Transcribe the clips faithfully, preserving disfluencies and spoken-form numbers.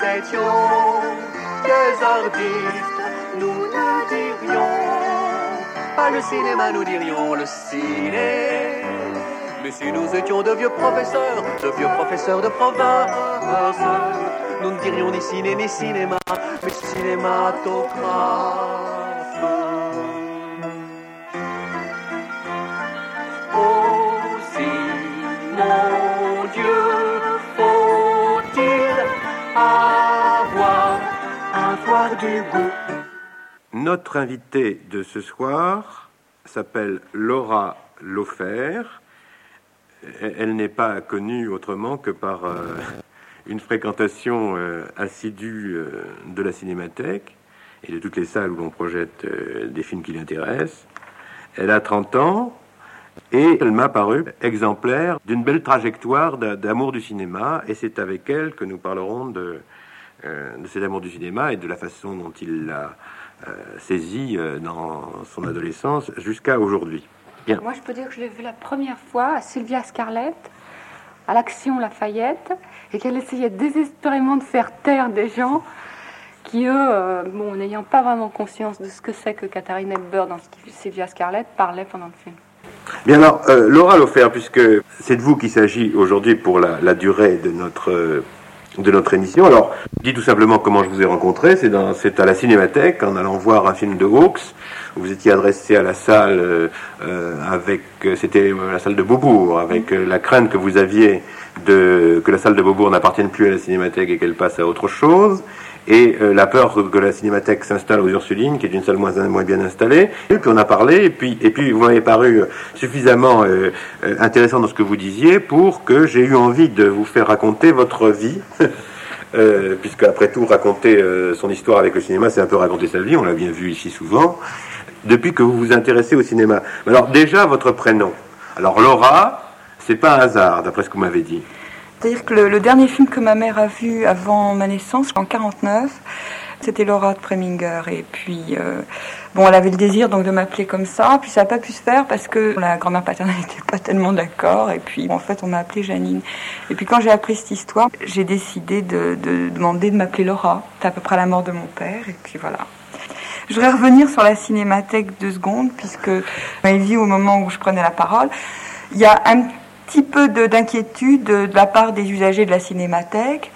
étions des artistes, nous ne dirions pas le cinéma, nous dirions le ciné. Mais si nous étions de vieux professeurs, de vieux professeurs de province, nous ne dirions ni ciné ni cinéma, mais cinématographe. Aussi, mon Dieu, faut-il avoir, avoir du goût. Notre invitée de ce soir s'appelle Laura Laufer. Elle n'est pas connue autrement que par euh, une fréquentation euh, assidue euh, de la Cinémathèque et de toutes les salles où l'on projette euh, des films qui l'intéressent. Elle a trente ans et elle m'a paru exemplaire d'une belle trajectoire d'amour du cinéma, et c'est avec elle que nous parlerons de, euh, de cet amour du cinéma et de la façon dont il l'a euh, saisi euh, dans son adolescence jusqu'à aujourd'hui. Bien. Moi, je peux dire que je l'ai vu la première fois à Sylvia Scarlett, à l'Action Lafayette, et qu'elle essayait désespérément de faire taire des gens qui, eux, euh, bon, n'ayant pas vraiment conscience de ce que c'est que Katharine Hepburn dans Sylvia Scarlett, parlaient pendant le film. Bien alors, euh, Laura Laufer, puisque c'est de vous qu'il s'agit aujourd'hui pour la, la durée de notre, euh, de notre émission. Alors, je dis tout simplement comment je vous ai rencontré. C'est, dans, c'est à la Cinémathèque, en allant voir un film de Hawks. Vous étiez adressé à la salle euh, euh, avec, c'était la salle de Beaubourg, avec euh, la crainte que vous aviez de que la salle de Beaubourg n'appartienne plus à la Cinémathèque et qu'elle passe à autre chose, et euh, la peur que la Cinémathèque s'installe aux Ursulines, qui est une salle moins, moins bien installée. Et puis on a parlé, et puis, et puis vous m'avez paru suffisamment euh, intéressant dans ce que vous disiez pour que j'ai eu envie de vous faire raconter votre vie. euh, puisque après tout, raconter euh, son histoire avec le cinéma, c'est un peu raconter sa vie, on l'a bien vu ici souvent, depuis que vous vous intéressez au cinéma. Alors déjà, votre prénom. Alors Laura, c'est pas un hasard, d'après ce que vous m'avez dit. C'est-à-dire que le, le dernier film que ma mère a vu avant ma naissance, en quarante-neuf, c'était Laura de Preminger. Et puis, euh, bon, elle avait le désir donc de m'appeler comme ça. Puis ça n'a pas pu se faire parce que la grand-mère paternelle n'était pas tellement d'accord. Et puis, en fait, on m'a appelée Janine. Et puis, quand j'ai appris cette histoire, j'ai décidé de, de demander de m'appeler Laura. C'était à peu près la mort de mon père. Et puis, voilà. Je voudrais revenir sur la Cinémathèque deux secondes, puisque vous m'avez dit au moment où je prenais la parole, il y a un petit peu de, d'inquiétude de, de la part des usagers de la Cinémathèque,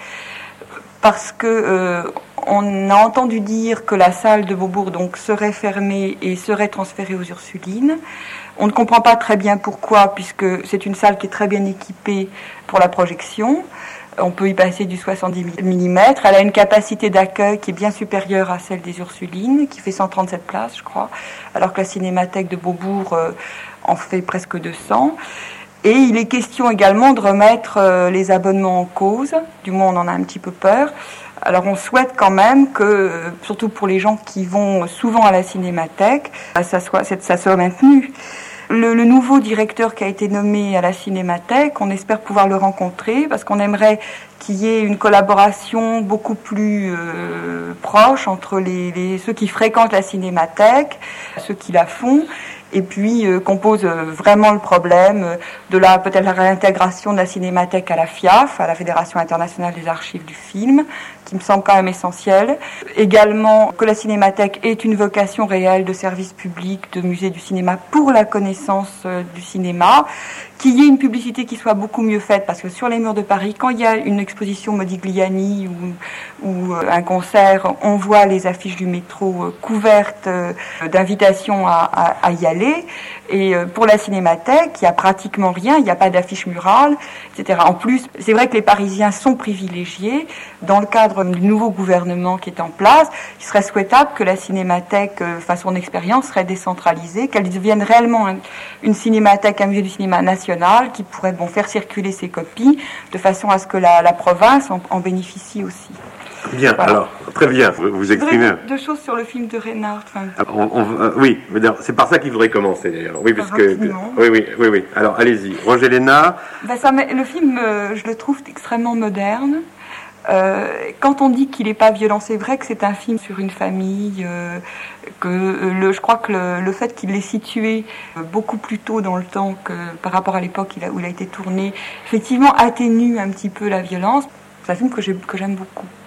parce que euh, on a entendu dire que la salle de Beaubourg donc serait fermée et serait transférée aux Ursulines. On ne comprend pas très bien pourquoi, puisque c'est une salle qui est très bien équipée pour la projection. On peut y passer du soixante-dix millimètres. Elle a une capacité d'accueil qui est bien supérieure à celle des Ursulines, qui fait cent trente-sept places, je crois, alors que la Cinémathèque de Beaubourg euh, en fait presque deux cents. Et il est question également de remettre euh, les abonnements en cause. Du moins, on en a un petit peu peur. Alors, on souhaite quand même que, surtout pour les gens qui vont souvent à la Cinémathèque, ça soit, ça soit maintenu. Le, le nouveau directeur qui a été nommé à la Cinémathèque, on espère pouvoir le rencontrer parce qu'on aimerait qu'il y ait une collaboration beaucoup plus euh, proche entre les, les, ceux qui fréquentent la Cinémathèque, ceux qui la font, et puis euh, qu'on pose euh, vraiment le problème de la peut-être la réintégration de la Cinémathèque à la F I A F, à la Fédération internationale des archives du film, qui me semble quand même essentiel. Également que la Cinémathèque ait une vocation réelle de service public, de musée du cinéma pour la connaissance euh, du cinéma, qu'il y ait une publicité qui soit beaucoup mieux faite, parce que sur les murs de Paris, quand il y a une exposition Modigliani ou, ou euh, un concert, on voit les affiches du métro euh, couvertes euh, d'invitations à, à, à y aller. Et euh, pour la Cinémathèque, il n'y a pratiquement rien, il n'y a pas d'affiche murale, et cetera. En plus, c'est vrai que les Parisiens sont privilégiés. Dans le cadre du nouveau gouvernement qui est en place, il serait souhaitable que la Cinémathèque euh, fasse son expérience, serait décentralisée, qu'elle devienne réellement un, une cinémathèque, un musée du cinéma national qui pourrait bon, faire circuler ses copies de façon à ce que la, la province en, en bénéficie aussi. Bien, voilà. Alors, très bien, vous, vous exprimez. Deux choses sur le film de Reynard. Enfin... On, on, euh, oui, c'est par ça qu'il faudrait commencer d'ailleurs. Oui, parce que, oui, oui, oui, oui. Alors, allez-y. Roger Lénard. Ben, ça, le film, euh, je le trouve extrêmement moderne. Euh, quand on dit qu'il n'est pas violent, c'est vrai que c'est un film sur une famille, euh, que euh, le, je crois que le, le fait qu'il l'ait situé euh, beaucoup plus tôt dans le temps que par rapport à l'époque il a, où il a été tourné, effectivement atténue un petit peu la violence. C'est un film que, j'ai, que j'aime beaucoup.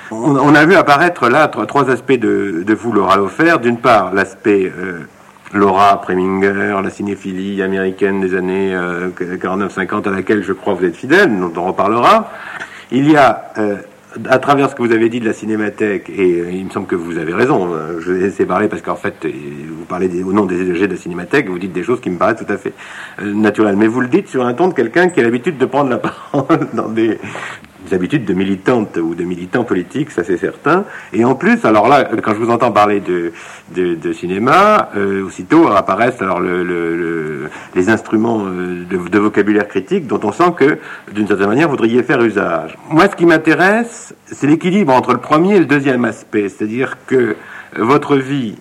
On, on a vu apparaître là trois, trois aspects de, de vous, Laura Laufer. D'une part, l'aspect euh, Laura Preminger, la cinéphilie américaine des années euh, quarante-neuf cinquante à laquelle je crois vous êtes fidèle, dont on reparlera. Il y a, euh, à travers ce que vous avez dit de la Cinémathèque, et euh, il me semble que vous avez raison, euh, je vais laisser parler parce qu'en fait, euh, vous parlez des, au nom des usagers de la Cinémathèque, vous dites des choses qui me paraissent tout à fait euh, naturelles. Mais vous le dites sur un ton de quelqu'un qui a l'habitude de prendre la parole dans des... des habitudes de militante ou de militant politique, ça c'est certain. Et en plus, alors là, quand je vous entends parler de, de, de cinéma, euh, aussitôt apparaissent alors le, le, le, les instruments de, de vocabulaire critique dont on sent que, d'une certaine manière, vous voudriez faire usage. Moi, ce qui m'intéresse, c'est l'équilibre entre le premier et le deuxième aspect. C'est-à-dire que votre vie,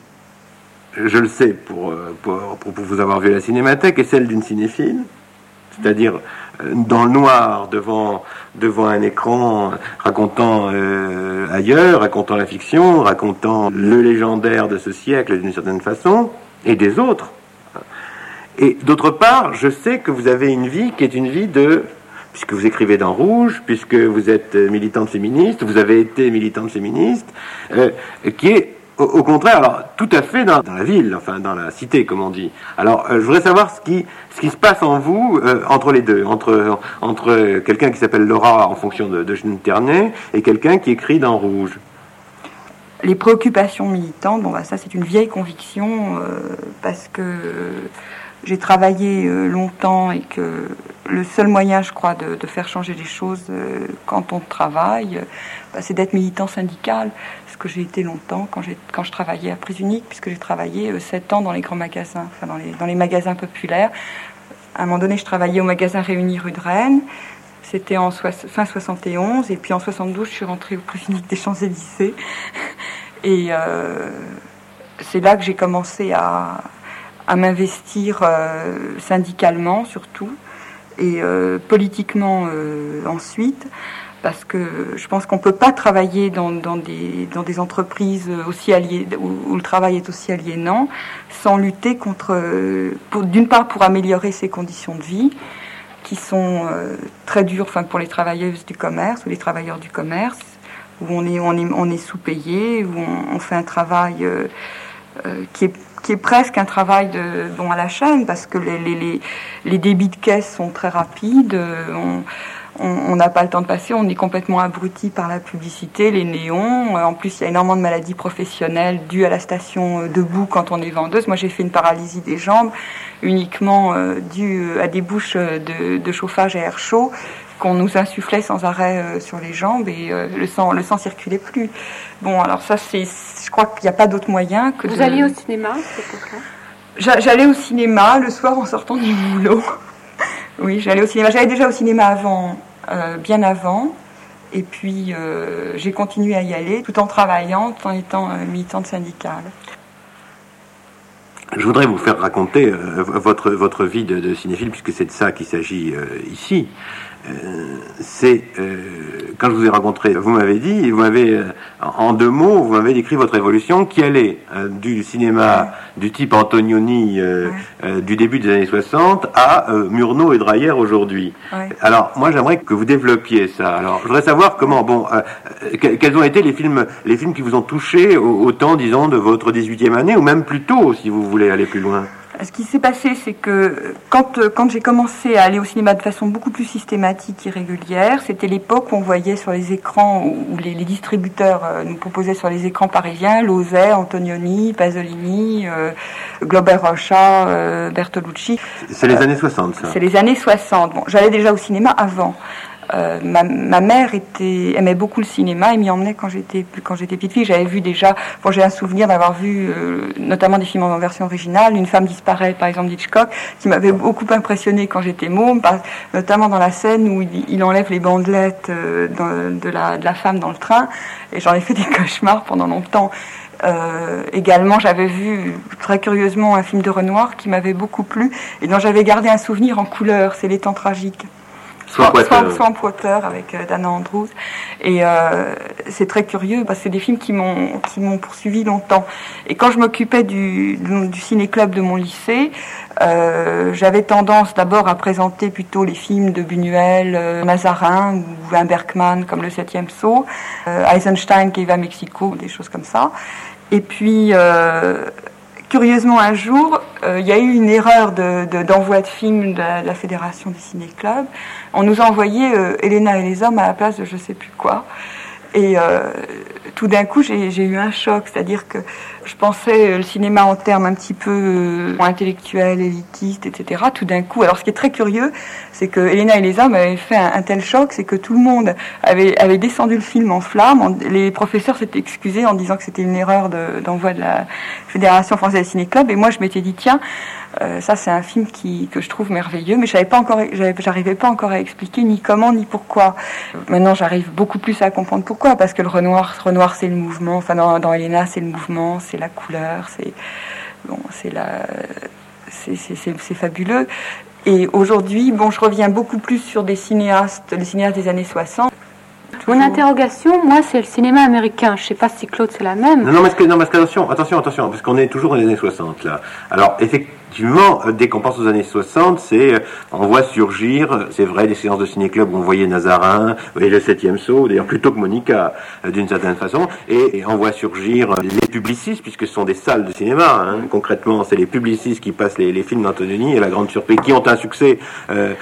je le sais pour, pour, pour vous avoir vu à la Cinémathèque, est celle d'une cinéphile. C'est-à-dire dans le noir, devant, devant un écran, racontant euh, ailleurs, racontant la fiction, racontant le légendaire de ce siècle d'une certaine façon, et des autres. Et d'autre part, je sais que vous avez une vie qui est une vie de... Puisque vous écrivez dans Rouge, puisque vous êtes militante féministe, vous avez été militante féministe, euh, qui est... Au, au contraire, alors tout à fait dans, dans la ville, enfin dans la cité, comme on dit. Alors, euh, je voudrais savoir ce qui, ce qui se passe en vous euh, entre les deux, entre entre quelqu'un qui s'appelle Laura en fonction de, de Ternay et quelqu'un qui écrit dans Rouge. Les préoccupations militantes, bon, bah, ça c'est une vieille conviction euh, parce que j'ai travaillé euh, longtemps et que le seul moyen, je crois, de, de faire changer les choses euh, quand on travaille, bah, c'est d'être militant syndical. Que j'ai été longtemps quand, j'ai, quand je travaillais à Prise Unique, puisque j'ai travaillé euh, sept ans dans les grands magasins, enfin dans les, dans les magasins populaires. À un moment donné, je travaillais au magasin Réunis rue de Rennes. C'était en soix, fin soixante et onze, et puis en soixante-douze, je suis rentrée au Prise Unique des Champs-Élysées. Et euh, c'est là que j'ai commencé à, à m'investir euh, syndicalement, surtout, et euh, politiquement euh, ensuite. Parce que je pense qu'on ne peut pas travailler dans, dans, des, dans des entreprises aussi alliées, où, où le travail est aussi aliénant sans lutter contre, pour, d'une part pour améliorer ses conditions de vie, qui sont euh, très dures enfin, pour les travailleuses du commerce ou les travailleurs du commerce, où on est, on est, on est sous-payé, où on, on fait un travail euh, euh, qui est qui est presque un travail de, bon, à la chaîne, parce que les, les, les, les débits de caisse sont très rapides, on... On n'a pas le temps de passer, on est complètement abruti par la publicité, les néons. En plus, il y a énormément de maladies professionnelles dues à la station debout quand on est vendeuse. Moi, j'ai fait une paralysie des jambes uniquement euh, due à des bouches de, de chauffage à air chaud qu'on nous insufflait sans arrêt euh, sur les jambes et euh, le sang, le sang circulait plus. Bon, alors ça, c'est, je crois qu'il n'y a pas d'autre moyen que Vous de... alliez au cinéma, c'est pour ça ? J'allais au cinéma le soir en sortant du boulot. Oui, j'allais au cinéma. J'allais déjà au cinéma avant, euh, bien avant. Et puis, euh, j'ai continué à y aller tout en travaillant, tout en étant euh, militante syndicale. Je voudrais vous faire raconter euh, votre, votre vie de, de cinéphile, puisque c'est de ça qu'il s'agit euh, ici. Euh, c'est, euh, quand je vous ai rencontré, vous m'avez dit, vous m'avez, euh, en deux mots, vous m'avez décrit votre évolution qui allait euh, du cinéma ouais. du type Antonioni euh, ouais. euh, du début des années soixante à euh, Murnau et Dreyer aujourd'hui. Ouais. Alors, moi, j'aimerais que vous développiez ça. Alors, je voudrais savoir comment, bon, euh, quels ont été les films, les films qui vous ont touché au, au temps, disons, de votre dix-huitième année, ou même plus tôt, si vous voulez aller plus loin. Ce qui s'est passé, c'est que quand, quand j'ai commencé à aller au cinéma de façon beaucoup plus systématique et régulière, c'était l'époque où on voyait sur les écrans, où les, les distributeurs nous proposaient sur les écrans parisiens, Lauzet, Antonioni, Pasolini, euh, Glauber Rocha, euh, Bertolucci. C'est les années soixante, ça. C'est les années soixante. Bon, j'allais déjà au cinéma avant. Euh, ma, ma mère était, aimait beaucoup le cinéma et m'y emmenait quand j'étais, quand j'étais petite fille. J'avais vu déjà, bon, j'ai un souvenir d'avoir vu euh, notamment des films en version originale, Une femme disparaît par exemple d'Hitchcock, qui m'avait beaucoup impressionné quand j'étais môme, par, notamment dans la scène où il, il enlève les bandelettes euh, de, de, la, de la femme dans le train, et j'en ai fait des cauchemars pendant longtemps. Euh, également, j'avais vu très curieusement un film de Renoir qui m'avait beaucoup plu et dont j'avais gardé un souvenir en couleur, c'est Les Temps tragiques. Swamp Water. Swamp Water avec euh, Dana Andrews. Et euh, c'est très curieux parce que c'est des films qui m'ont qui m'ont poursuivi longtemps. Et quand je m'occupais du, du, du ciné-club de mon lycée, euh, j'avais tendance d'abord à présenter plutôt les films de Buñuel, euh, Mazarin ou un Bergman comme Le Septième Saut, euh, Eisenstein qui va à Mexico, des choses comme ça. Et puis... Euh, Curieusement, un jour, euh, il y a eu une erreur de, de, d'envoi de films de la, de la Fédération des ciné-clubs. On nous a envoyé euh, Elena et les hommes à la place de je sais plus quoi. Et euh, tout d'un coup, j'ai, j'ai eu un choc. C'est-à-dire que je pensais le cinéma en termes un petit peu euh, intellectuels, élitistes, et cetera. Tout d'un coup, alors ce qui est très curieux, c'est que Elena et les hommes avaient fait un, un tel choc, c'est que tout le monde avait, avait descendu le film en flammes. En, les professeurs s'étaient excusés en disant que c'était une erreur de, d'envoi de la Fédération française des ciné-clubs. Et moi, je m'étais dit, tiens, euh, ça c'est un film qui, que je trouve merveilleux, mais je savais pas encore, j'avais, j'arrivais pas encore à expliquer ni comment ni pourquoi. Maintenant, j'arrive beaucoup plus à comprendre pourquoi, parce que le Renoir, Renoir c'est le mouvement. Enfin, dans, dans Elena, c'est le mouvement, c'est la couleur, c'est bon, c'est la, c'est, c'est, c'est, c'est fabuleux. Et aujourd'hui, bon, je reviens beaucoup plus sur des cinéastes, les cinéastes des années soixante. Mon interrogation, moi, c'est le cinéma américain. Je ne sais pas si Claude, c'est la même. Non, non, mais, non, mais attention, attention, attention, parce qu'on est toujours dans les années soixante, là. Alors, effectivement, dès qu'on pense aux années soixante, c'est, on voit surgir, c'est vrai, des séances de ciné-club où on voyait Nazarin, et le Septième Saut, d'ailleurs, plutôt que Monica, d'une certaine façon, et, et on voit surgir les publicistes, puisque ce sont des salles de cinéma, hein. Concrètement, c'est les publicistes qui passent les, les films d'Antonioni, et la grande surprise, qui ont un succès, euh,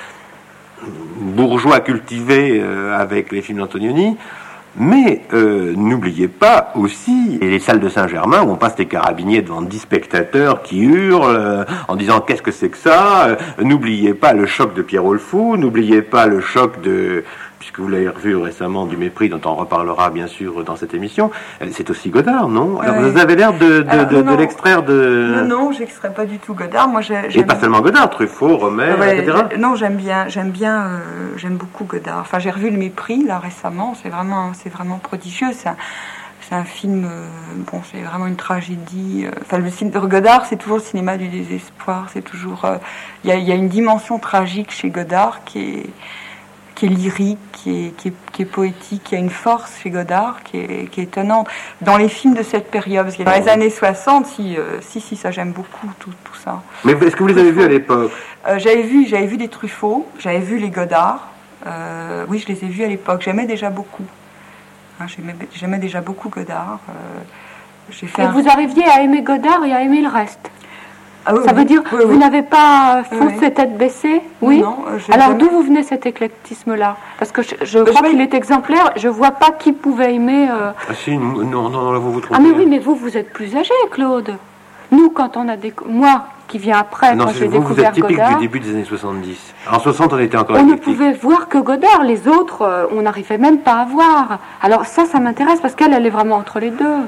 bourgeois cultivé euh, avec les films d'Antonioni, mais euh, n'oubliez pas aussi les salles de Saint-Germain où on passe les carabiniers devant dix spectateurs qui hurlent euh, en disant qu'est-ce que c'est que ça, euh, n'oubliez pas le choc de Pierrot le Fou, n'oubliez pas le choc de, puisque vous l'avez revu récemment, du Mépris, dont on reparlera bien sûr dans cette émission, c'est aussi Godard, non? Alors oui. Vous avez l'air de, de, Alors, de, non, de l'extraire de... Non, non, j'extrais pas du tout Godard. Moi, j'ai, Et pas seulement Godard, Truffaut, Romer, ouais, et cetera. Non, j'aime bien, j'aime bien, euh, j'aime beaucoup Godard. Enfin, j'ai revu Le Mépris, là, récemment. C'est vraiment, c'est vraiment prodigieux. C'est un, c'est un film, euh, bon, c'est vraiment une tragédie. Euh, enfin, le cinéma de Godard, c'est toujours le cinéma du désespoir. C'est toujours... Il euh, y, y a une dimension tragique chez Godard qui est... qui est lyrique, qui est, qui, est, qui est poétique, qui a une force chez Godard qui est, qui est étonnante. Dans les films de cette période, parce que dans les années soixante, si, euh, si, si, ça j'aime beaucoup, tout, tout ça. Mais est-ce que vous les avez vus à l'époque? euh, J'avais vu, j'avais vu des Truffaut, j'avais vu les Godard. Euh, oui, je les ai vus à l'époque. J'aimais déjà beaucoup. Hein, j'aimais, j'aimais déjà beaucoup Godard. Euh, j'ai fait et un... vous arriviez à aimer Godard et à aimer le reste? Ah oui, ça oui, veut dire oui, vous oui. n'avez pas foncé oui. tête baissée? Oui. Non, je Alors jamais... d'où vous venez cet éclectisme-là? Parce que je, je Euh, crois je qu'il est exemplaire. Je vois pas qui pouvait aimer. Euh... Ah si, non, non, non, là vous vous trompez. Ah mais oui, mais vous, vous êtes plus âgé, Claude. Nous, quand on a déco... moi qui viens après, non, quand j'ai vous, vous découvert êtes typique Godard, du début des années soixante-dix. En soixante, on était encore on ne éclectique. pouvait voir que Godard. Les autres, euh, on n'arrivait même pas à voir. Alors ça, ça m'intéresse parce qu'elle, elle est vraiment entre les deux.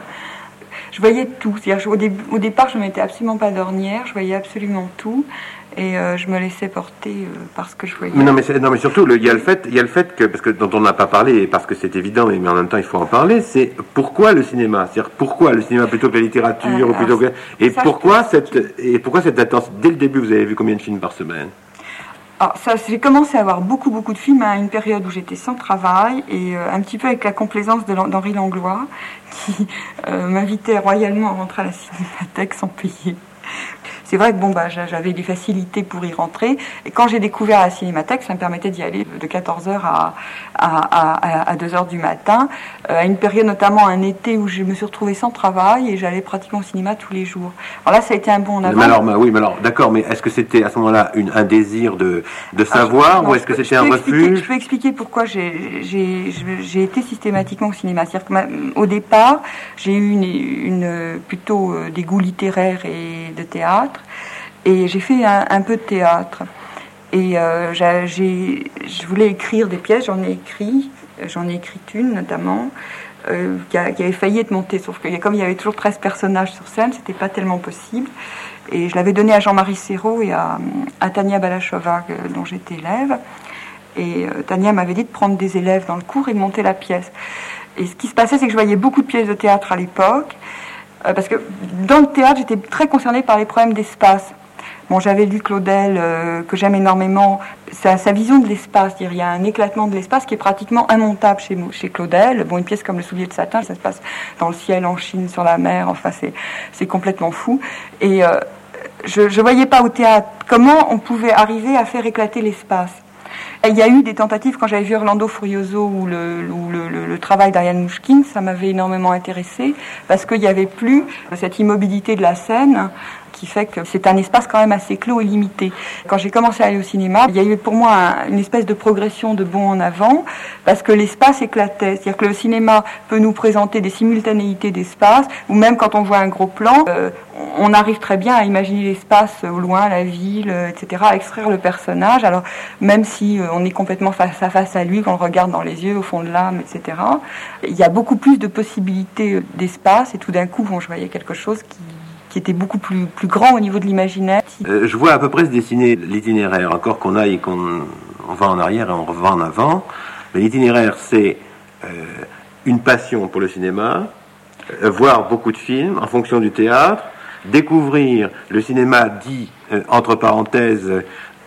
Je voyais tout. C'est-à-dire, au, dé- au départ, je ne mettais absolument pas d'ornière. Je voyais absolument tout. Et euh, je me laissais porter euh, par ce que je voyais. Mais non, mais, c'est, non, mais surtout, il y a le fait, il y a le fait que, parce que dont on n'a pas parlé, parce que c'est évident, mais en même temps, il faut en parler, c'est pourquoi le cinéma? C'est-à-dire, pourquoi le cinéma plutôt que la littérature, Euh, ou plutôt que... Et ça, pourquoi je- cette, et pourquoi cette attente? Dès le début, vous avez vu combien de films par semaine? Alors, ça, j'ai commencé à avoir beaucoup, beaucoup de films à une période où j'étais sans travail et euh, un petit peu avec la complaisance de, d'Henri Langlois, qui euh, m'invitait royalement à rentrer à la cinémathèque sans payer. C'est vrai que bon, bah, j'avais des facilités pour y rentrer. Et quand j'ai découvert la cinémathèque, ça me permettait d'y aller de quatorze heures à, à, à, à deux heures du matin, euh, à une période notamment un été où je me suis retrouvée sans travail et j'allais pratiquement au cinéma tous les jours. Alors là, ça a été un bond en avant. Mais alors, mais oui, mais alors, d'accord, mais est-ce que c'était à ce moment-là une, un désir de, de savoir, ah, je, non, ou est-ce que peux, c'était un refuge? Je peux expliquer pourquoi j'ai, j'ai, j'ai été systématiquement au cinéma. C'est-à-dire que ma, au départ, j'ai eu une, une, plutôt euh, des goûts littéraires et de théâtre. Et j'ai fait un, un peu de théâtre. Et euh, j'ai, j'ai, je voulais écrire des pièces, j'en ai écrit, j'en ai écrit une notamment, euh, qui, a, qui avait failli être montée, sauf que comme il y avait toujours treize personnages sur scène, c'était pas tellement possible. Et je l'avais donnée à Jean-Marie Serrault et à, à Tania Balachova, dont j'étais élève. Et euh, Tania m'avait dit de prendre des élèves dans le cours et de monter la pièce. Et ce qui se passait, c'est que je voyais beaucoup de pièces de théâtre à l'époque, euh, parce que dans le théâtre, j'étais très concernée par les problèmes d'espace. Bon, j'avais lu Claudel, euh, que j'aime énormément, sa, sa vision de l'espace. Il y a un éclatement de l'espace qui est pratiquement immontable chez, chez Claudel. Bon, une pièce comme Le Soulier de Satin, ça se passe dans le ciel, en Chine, sur la mer. Enfin, c'est, c'est complètement fou. Et euh, je ne voyais pas au théâtre comment on pouvait arriver à faire éclater l'espace. Il y a eu des tentatives, quand j'avais vu Orlando Furioso ou le, ou le, le, le travail d'Ariane Mouchkine, ça m'avait énormément intéressée, parce qu'il n'y avait plus cette immobilité de la scène, qui fait que c'est un espace quand même assez clos et limité. Quand j'ai commencé à aller au cinéma, il y a eu pour moi un, une espèce de progression de bond en avant, parce que l'espace éclatait. C'est-à-dire que le cinéma peut nous présenter des simultanéités d'espace, ou même quand on voit un gros plan, euh, on arrive très bien à imaginer l'espace au loin, la ville, euh, et cetera, à extraire le personnage. Alors, même si euh, on est complètement face à face à lui, qu'on le regarde dans les yeux, au fond de l'âme, et cetera, il y a beaucoup plus de possibilités d'espace, et tout d'un coup, bon, je voyais quelque chose qui qui était beaucoup plus, plus grand au niveau de l'imaginaire. Euh, je vois à peu près se dessiner l'itinéraire, encore qu'on aille, qu'on on va en arrière et on va en avant. Mais l'itinéraire, c'est euh, une passion pour le cinéma, euh, voir beaucoup de films en fonction du théâtre, découvrir le cinéma dit, euh, entre parenthèses, euh,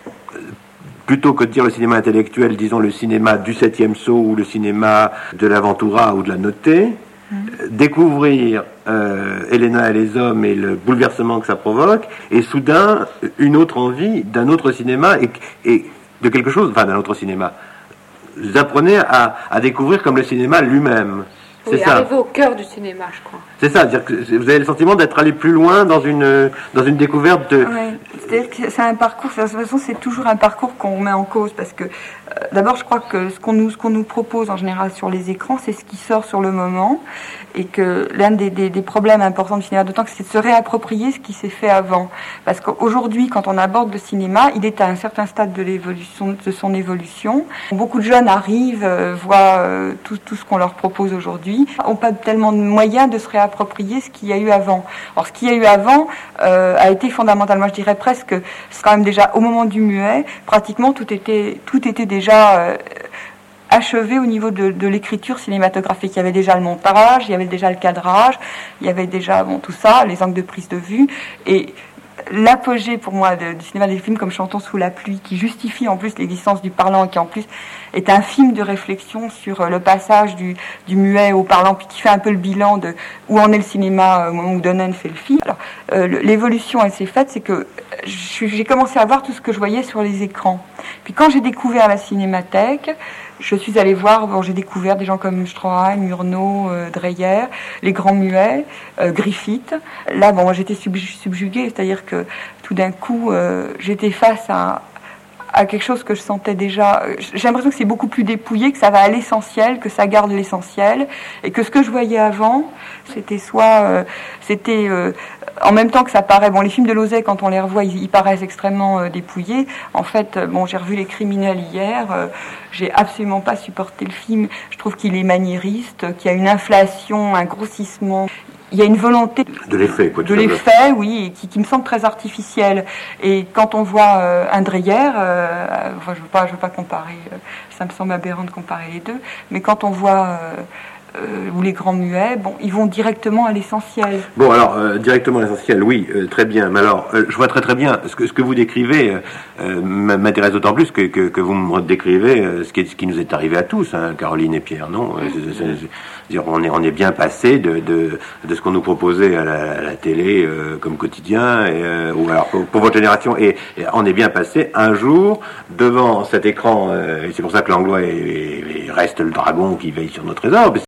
plutôt que de dire le cinéma intellectuel, disons le cinéma du septième saut ou le cinéma de l'Aventura ou de la Notée. Mmh. Découvrir euh, Elena et les hommes et le bouleversement que ça provoque, et soudain une autre envie d'un autre cinéma et, et de quelque chose, enfin d'un autre cinéma. Vous apprenez à, à découvrir comme le cinéma lui-même. C'est oui, ça. Arriver au cœur du cinéma, je crois. C'est ça, c'est-à-dire que vous avez le sentiment d'être allé plus loin dans une dans une découverte de. Oui, c'est-à-dire que c'est un parcours. De toute façon, c'est toujours un parcours qu'on met en cause parce que euh, d'abord, je crois que ce qu'on nous ce qu'on nous propose en général sur les écrans, c'est ce qui sort sur le moment, et que l'un des, des, des problèmes importants du cinéma, d'autant que c'est de se réapproprier ce qui s'est fait avant. Parce qu'aujourd'hui, quand on aborde le cinéma, il est à un certain stade de l'évolution, de son évolution. Beaucoup de jeunes arrivent, euh, voient euh, tout tout ce qu'on leur propose aujourd'hui, n'ont pas tellement de moyens de se réapproprier ce qu'il y a eu avant. Alors ce qu'il y a eu avant euh, a été fondamentalement, je dirais presque, c'est quand même déjà au moment du muet, pratiquement tout était, tout était déjà euh, achevé au niveau de, de l'écriture cinématographique. Il y avait déjà le montage, il y avait déjà le cadrage, il y avait déjà bon, tout ça, les angles de prise de vue, et l'apogée pour moi de, du cinéma, des films comme Chantons sous la pluie, qui justifie en plus l'existence du parlant et qui en plus est un film de réflexion sur le passage du, du muet au parlant, puis qui fait un peu le bilan de où en est le cinéma au moment où Donen fait le film. Alors euh, l'évolution elle s'est faite, c'est que j'ai commencé à voir tout ce que je voyais sur les écrans. Puis quand j'ai découvert la cinémathèque, je suis allée voir, bon, j'ai découvert des gens comme Stroheim, Murnau, euh, Dreyer, les grands muets, euh, Griffith. Là, bon, moi, j'étais subjuguée, c'est-à-dire que tout d'un coup, euh, j'étais face à, à quelque chose que je sentais déjà. J'ai l'impression que c'est beaucoup plus dépouillé, que ça va à l'essentiel, que ça garde l'essentiel, et que ce que je voyais avant, c'était soit, euh, c'était euh, en même temps que ça paraît. Bon, les films de Lozey, quand on les revoit, ils, ils paraissent extrêmement euh, dépouillés. En fait, euh, bon, j'ai revu Les Criminels hier. Euh, j'ai absolument pas supporté le film. Je trouve qu'il est maniériste, qu'il y a une inflation, un grossissement. Il y a une volonté de l'effet, quoi, de l'effet, oui, qui, qui me semble très artificielle. Et quand on voit euh, un Dreyer, euh, enfin, je veux pas, je veux pas comparer. Euh, ça me semble aberrant de comparer les deux. Mais quand on voit euh, euh, ou les grands muets, bon, ils vont directement à l'essentiel. Bon, alors euh, directement à l'essentiel, oui, euh, très bien. Mais alors, euh, je vois très très bien ce que ce que vous décrivez euh, m'intéresse d'autant plus que, que que vous me décrivez euh, ce qui est, ce qui nous est arrivé à tous, hein, Caroline et Pierre, non. Euh, c'est, c'est, c'est, Dire, on est on est bien passé de de de ce qu'on nous proposait à la, à la télé euh, comme quotidien, et, euh, ou alors pour, pour votre génération, et, et on est bien passé un jour devant cet écran, euh, et c'est pour ça que l'Anglois est, est, reste le dragon qui veille sur nos trésors.